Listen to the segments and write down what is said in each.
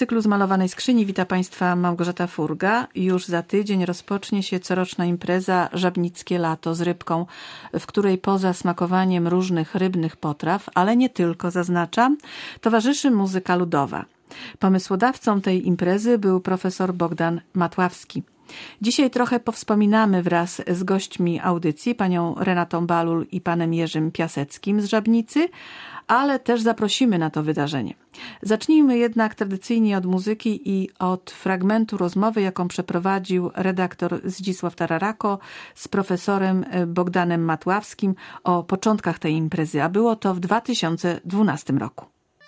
cyklu Zmalowanej Skrzyni wita Państwa Małgorzata Furga. Już za tydzień rozpocznie się coroczna impreza Żabnickie Lato z rybką, w której poza smakowaniem różnych rybnych potraw, ale nie tylko, zaznaczam, towarzyszy muzyka ludowa. Pomysłodawcą tej imprezy był profesor Bogdan Matławski. Dzisiaj trochę powspominamy wraz z gośćmi audycji, panią Renatą Balul i panem Jerzym Piaseckim z Żabnicy, ale też zaprosimy na to wydarzenie. Zacznijmy jednak tradycyjnie od muzyki i od fragmentu rozmowy, jaką przeprowadził redaktor Zdzisław Tararako z profesorem Bogdanem Matławskim o początkach tej imprezy, a było to w 2012 roku.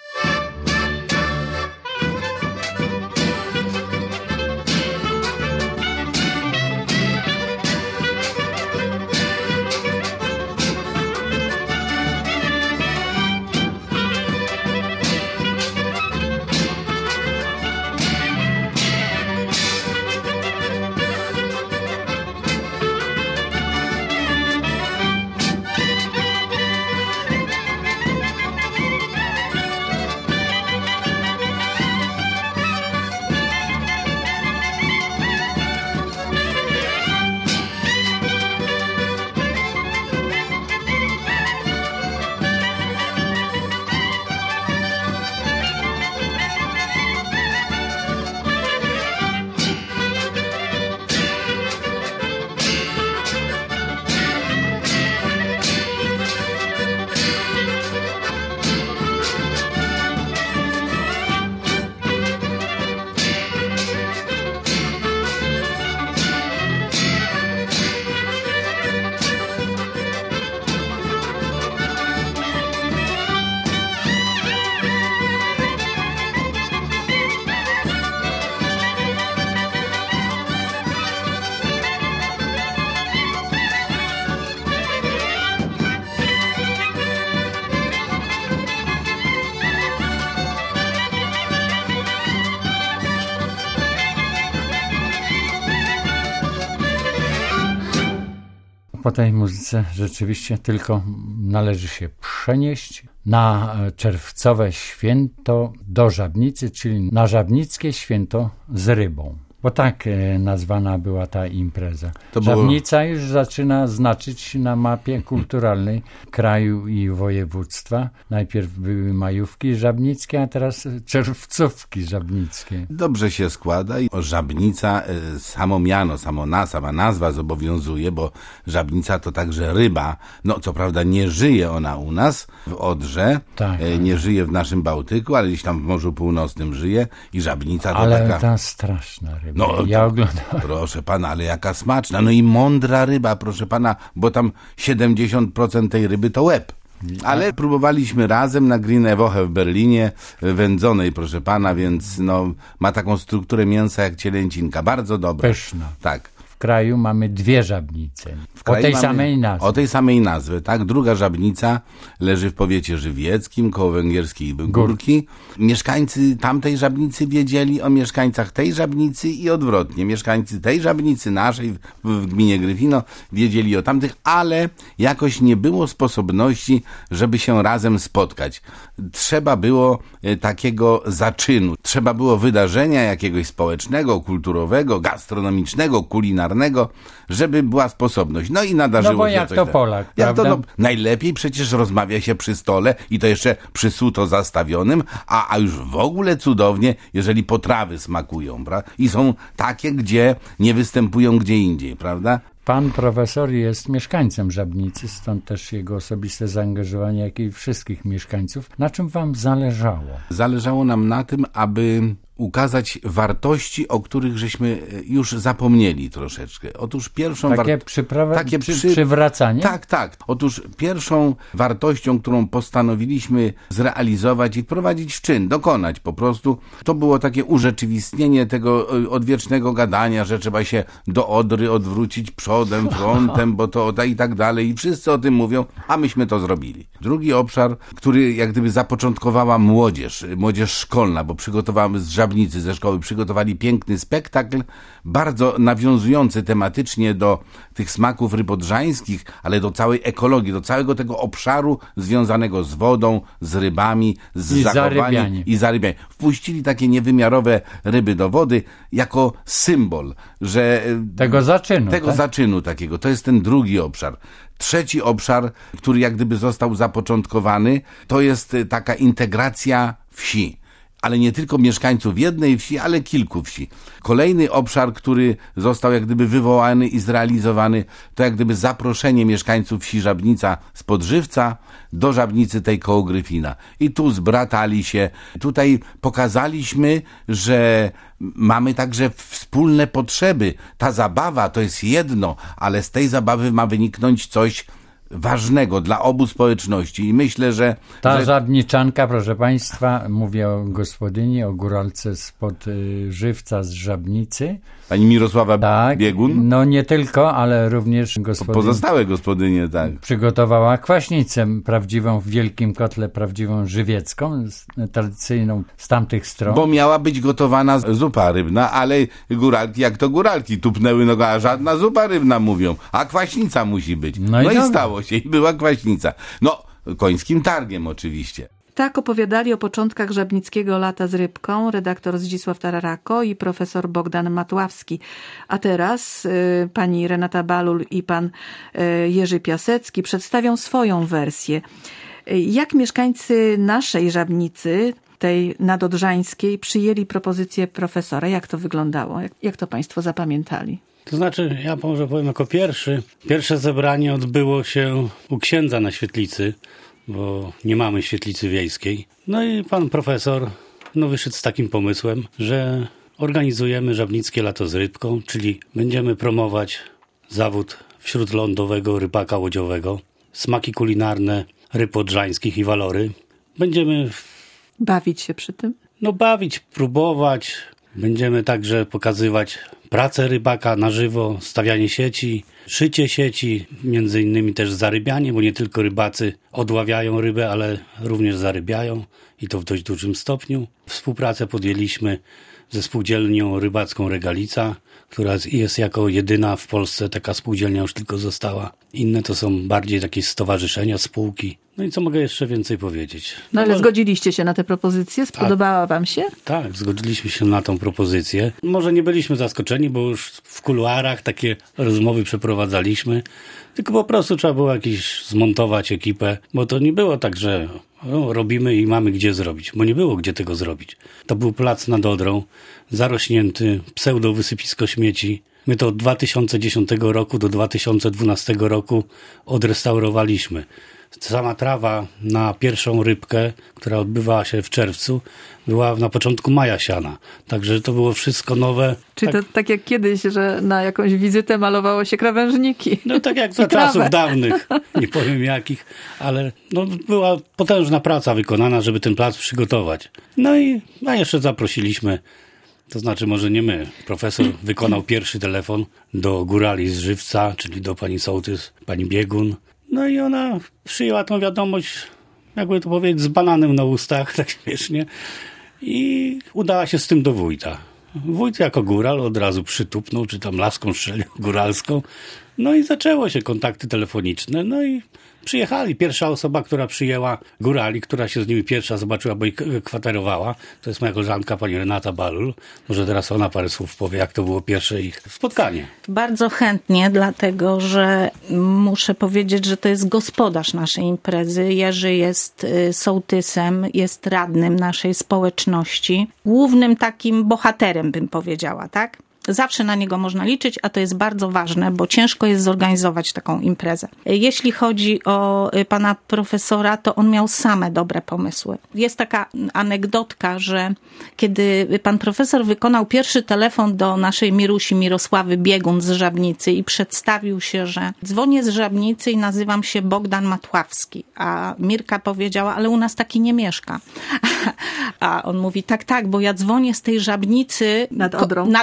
Po tej muzyce rzeczywiście tylko należy się przenieść na czerwcowe święto do Żabnicy, czyli na Żabnickie Święto z rybą. Bo tak nazwana była ta impreza. Żabnica już zaczyna znaczyć na mapie kulturalnej kraju i województwa. Najpierw były majówki żabnickie, a teraz czerwcówki żabnickie. Dobrze się składa i Żabnica, samo miano, sama nazwa zobowiązuje, bo Żabnica to także ryba. No co prawda nie żyje ona u nas w Odrze, nie żyje w naszym Bałtyku, ale gdzieś tam w Morzu Północnym żyje i Żabnica to ale taka... Ale ta straszna ryba. No, ja oglądam. Proszę pana, ale jaka smaczna. No i mądra ryba, proszę pana, bo tam 70% tej ryby to łeb. Ale próbowaliśmy razem na Grüne Woche w Berlinie, wędzonej, proszę pana, więc no, ma taką strukturę mięsa jak cielęcinka. Bardzo dobra. Pyszna. Tak. W kraju mamy dwie Żabnice. O tej samej nazwie. Tak. Druga Żabnica leży w powiecie żywieckim, koło Węgierskiej Górki. Mieszkańcy tamtej Żabnicy wiedzieli o mieszkańcach tej Żabnicy i odwrotnie. Mieszkańcy tej Żabnicy, naszej w gminie Gryfino, wiedzieli o tamtych, ale jakoś nie było sposobności, żeby się razem spotkać. Trzeba było takiego zaczynu. Trzeba było wydarzenia jakiegoś społecznego, kulturowego, gastronomicznego, kulinarnego, żeby była sposobność. No i nadarzyło się coś. No bo jak to Polak, jak prawda? to, no, najlepiej przecież rozmawia się przy stole i to jeszcze przy suto zastawionym, a już w ogóle cudownie, jeżeli potrawy smakują, prawda? I są takie, gdzie nie występują gdzie indziej, prawda? Pan profesor jest mieszkańcem Żabnicy, stąd też jego osobiste zaangażowanie, jak i wszystkich mieszkańców. Na czym wam zależało? Zależało nam na tym, aby ukazać wartości, o których żeśmy już zapomnieli troszeczkę. Otóż pierwszą przywracanie? Tak. Otóż pierwszą wartością, którą postanowiliśmy zrealizować i wprowadzić w czyn, dokonać po prostu, to było takie urzeczywistnienie tego odwiecznego gadania, że trzeba się do Odry odwrócić przodem, frontem, bo to i tak dalej. I wszyscy o tym mówią, a myśmy to zrobili. Drugi obszar, który jak gdyby zapoczątkowała młodzież szkolna, bo przygotowamy z Żabnicy ze szkoły przygotowali piękny spektakl, bardzo nawiązujący tematycznie do tych smaków ryb odrzańskich, ale do całej ekologii, do całego tego obszaru związanego z wodą, z rybami, z zachowaniem i zarybianiem. Wpuścili takie niewymiarowe ryby do wody jako symbol, że tego zaczynu takiego. To jest ten drugi obszar. Trzeci obszar, który jak gdyby został zapoczątkowany, to jest taka integracja wsi. Ale nie tylko mieszkańców jednej wsi, ale kilku wsi. Kolejny obszar, który został jak gdyby wywołany i zrealizowany, to jak gdyby zaproszenie mieszkańców wsi Żabnica z Podżywca do Żabnicy tej koło Gryfina. I tu zbratali się. Tutaj pokazaliśmy, że mamy także wspólne potrzeby. Ta zabawa to jest jedno, ale z tej zabawy ma wyniknąć coś ważnego dla obu społeczności i myślę, że... Żabniczanka, proszę Państwa, mówię o gospodyni, o góralce spod Żywca z Żabnicy. Pani Mirosława Biegun? No nie tylko, ale również pozostałe gospodynie, tak. Przygotowała kwaśnicę prawdziwą w wielkim kotle, prawdziwą żywiecką, tradycyjną z tamtych stron. Bo miała być gotowana zupa rybna, ale góralki, jak to góralki, tupnęły nogą, a żadna zupa rybna mówią, a kwaśnica musi być. No i stało się i była kwaśnica. No, końskim targiem oczywiście. Tak opowiadali o początkach Żabnickiego Lata z rybką redaktor Zdzisław Tararako i profesor Bogdan Matławski. A teraz pani Renata Balul i pan Jerzy Piasecki przedstawią swoją wersję. Jak mieszkańcy naszej Żabnicy, tej nadodrzańskiej, przyjęli propozycję profesora? Jak to wyglądało? Jak to państwo zapamiętali? To znaczy, ja może powiem jako pierwszy. Pierwsze zebranie odbyło się u księdza na świetlicy, bo nie mamy świetlicy wiejskiej. No i pan profesor wyszedł z takim pomysłem, że organizujemy Żabnickie Lato z rybką, czyli będziemy promować zawód wśródlądowego rybaka łodziowego, smaki kulinarne ryb odrzańskich i walory. Będziemy bawić się przy tym? Bawić, próbować. Będziemy także pokazywać pracę rybaka na żywo, stawianie sieci, szycie sieci, między innymi też zarybianie, bo nie tylko rybacy odławiają rybę, ale również zarybiają i to w dość dużym stopniu. Współpracę podjęliśmy ze spółdzielnią rybacką Regalica, która jest jako jedyna w Polsce taka spółdzielnia już tylko została. Inne to są bardziej takie stowarzyszenia, spółki. No i co mogę jeszcze więcej powiedzieć? No ale zgodziliście się na tę propozycję? Spodobała wam się? Tak, zgodziliśmy się na tą propozycję. Może nie byliśmy zaskoczeni, bo już w kuluarach takie rozmowy przeprowadzaliśmy. Tylko po prostu trzeba było zmontować ekipę, bo to nie było tak, że robimy i mamy gdzie zrobić, bo nie było gdzie tego zrobić. To był plac nad Odrą, zarośnięty, pseudo-wysypisko śmieci. My to od 2010 roku do 2012 roku odrestaurowaliśmy. Sama trawa na pierwszą rybkę, która odbywała się w czerwcu, była na początku maja siana. Także to było wszystko nowe. Czyli to tak jak kiedyś, że na jakąś wizytę malowało się krawężniki. No tak jak za czasów dawnych, nie powiem jakich, ale była potężna praca wykonana, żeby ten plac przygotować. No i jeszcze zaprosiliśmy, to znaczy może nie my, profesor wykonał pierwszy telefon do górali z Żywca, czyli do pani sołtys, pani Biegun. No i ona przyjęła tą wiadomość, jakby to powiedzieć, z bananem na ustach, tak śmiesznie. I udała się z tym do wójta. Wójt jako góral od razu przytupnął, czy tam laską strzelił góralską. No i zaczęło się kontakty telefoniczne. No i przyjechali. Pierwsza osoba, która przyjęła górali, która się z nimi pierwsza zobaczyła, bo ich kwaterowała, to jest moja koleżanka pani Renata Balul. Może teraz ona parę słów powie, jak to było pierwsze ich spotkanie. Bardzo chętnie, dlatego że muszę powiedzieć, że to jest gospodarz naszej imprezy. Jerzy jest sołtysem, jest radnym naszej społeczności. Głównym takim bohaterem, bym powiedziała, tak? Zawsze na niego można liczyć, a to jest bardzo ważne, bo ciężko jest zorganizować taką imprezę. Jeśli chodzi o pana profesora, to on miał same dobre pomysły. Jest taka anegdotka, że kiedy pan profesor wykonał pierwszy telefon do naszej Mirusi Mirosławy Biegun z Żabnicy i przedstawił się, że dzwonię z Żabnicy i nazywam się Bogdan Matławski, a Mirka powiedziała, ale u nas taki nie mieszka. A on mówi, tak, bo ja dzwonię z tej Żabnicy nad Odrą.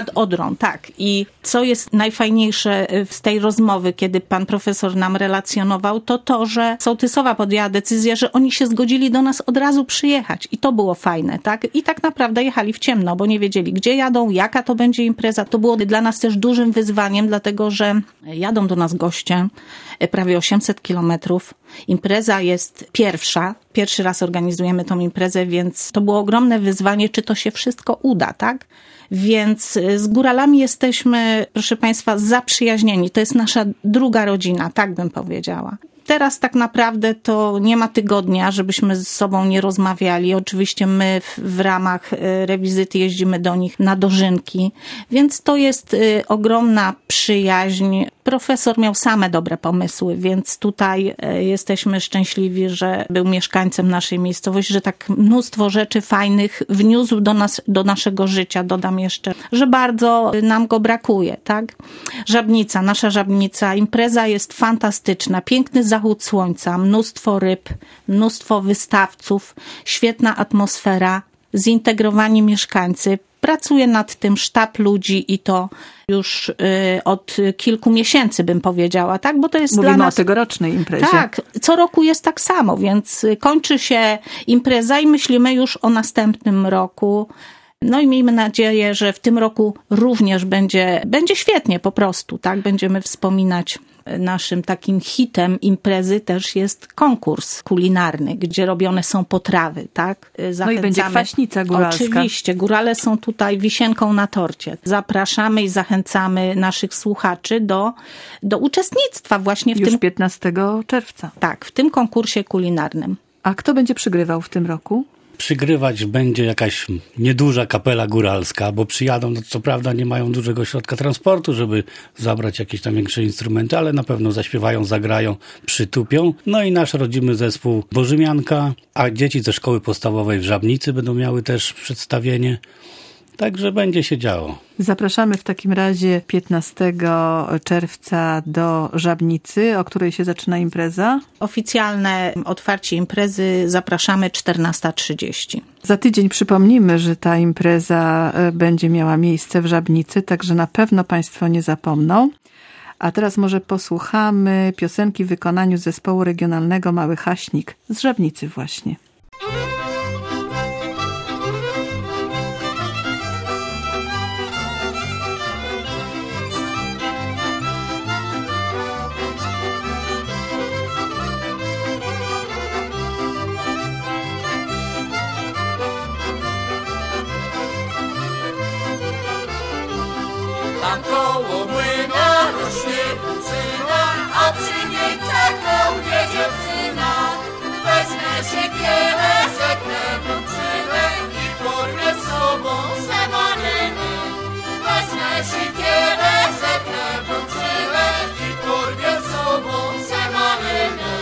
Są, tak. I co jest najfajniejsze z tej rozmowy, kiedy pan profesor nam relacjonował, to to, że sołtysowa podjęła decyzję, że oni się zgodzili do nas od razu przyjechać. I to było fajne, tak? I tak naprawdę jechali w ciemno, bo nie wiedzieli, gdzie jadą, jaka to będzie impreza. To było dla nas też dużym wyzwaniem, dlatego że jadą do nas goście, prawie 800 kilometrów. Impreza jest pierwszy raz organizujemy tą imprezę, więc to było ogromne wyzwanie, czy to się wszystko uda, tak? Więc z góralami jesteśmy, proszę Państwa, zaprzyjaźnieni. To jest nasza druga rodzina, tak bym powiedziała. Teraz tak naprawdę to nie ma tygodnia, żebyśmy ze sobą nie rozmawiali. Oczywiście my w ramach rewizyty jeździmy do nich na dożynki, więc to jest ogromna przyjaźń. Profesor miał same dobre pomysły, więc tutaj jesteśmy szczęśliwi, że był mieszkańcem naszej miejscowości, że tak mnóstwo rzeczy fajnych wniósł do naszego życia. Dodam jeszcze, że bardzo nam go brakuje, tak? Żabnica, nasza Żabnica, impreza jest fantastyczna, piękny zachód słońca, mnóstwo ryb, mnóstwo wystawców, świetna atmosfera, zintegrowani mieszkańcy. Pracuje nad tym sztab ludzi i to już od kilku miesięcy bym powiedziała, tak? Bo to jest Mówimy dla nas... o tegorocznej imprezie. Tak, co roku jest tak samo, więc kończy się impreza i myślimy już o następnym roku. No i miejmy nadzieję, że w tym roku również będzie świetnie po prostu, tak? Będziemy wspominać. Naszym takim hitem imprezy też jest konkurs kulinarny, gdzie robione są potrawy, tak? No i będzie kwaśnica góralska. Oczywiście, górale są tutaj wisienką na torcie. Zapraszamy i zachęcamy naszych słuchaczy do uczestnictwa właśnie w Już tym... 15 czerwca. Tak, w tym konkursie kulinarnym. A kto będzie przygrywał w tym roku? Przygrywać będzie jakaś nieduża kapela góralska, bo przyjadą, no co prawda nie mają dużego środka transportu, żeby zabrać jakieś tam większe instrumenty, ale na pewno zaśpiewają, zagrają, przytupią. No i nasz rodzimy zespół Bożymianka, a dzieci ze szkoły podstawowej w Żabnicy będą miały też przedstawienie. Także będzie się działo. Zapraszamy w takim razie 15 czerwca do Żabnicy, o której się zaczyna impreza. Oficjalne otwarcie imprezy zapraszamy 14:30. Za tydzień przypomnimy, że ta impreza będzie miała miejsce w Żabnicy, także na pewno Państwo nie zapomną. A teraz może posłuchamy piosenki w wykonaniu zespołu regionalnego Mały Haśnik z Żabnicy właśnie. Tam koło młyna rośnie kucyna, a przy niej cokolwiek dziewczyna. Wezmę siekierę, zetnę bucynę i porwę z sobą semarynę. Wezmę siekierę, zetnę bucynę i porwę z sobą semarynę.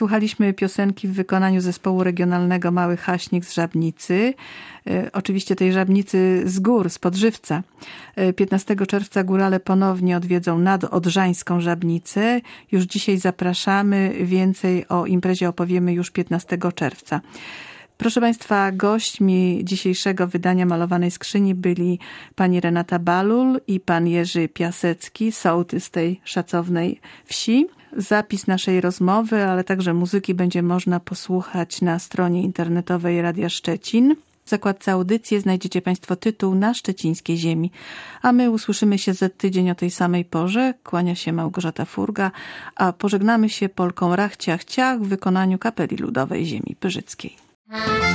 Słuchaliśmy piosenki w wykonaniu zespołu regionalnego Mały Haśnik z Żabnicy. Oczywiście tej Żabnicy z gór, z Podżywca. 15 czerwca górale ponownie odwiedzą nadodrzańską Żabnicę. Już dzisiaj zapraszamy. Więcej o imprezie opowiemy już 15 czerwca. Proszę Państwa, gośćmi dzisiejszego wydania Malowanej Skrzyni byli pani Renata Balul i pan Jerzy Piasecki, sołtys tej szacownej wsi. Zapis naszej rozmowy, ale także muzyki będzie można posłuchać na stronie internetowej Radia Szczecin. W zakładce audycji znajdziecie Państwo tytuł Na szczecińskiej ziemi. A my usłyszymy się za tydzień o tej samej porze. Kłania się Małgorzata Furga, a pożegnamy się polką Rach Ciach Ciach w wykonaniu Kapeli Ludowej Ziemi Pyrzyckiej.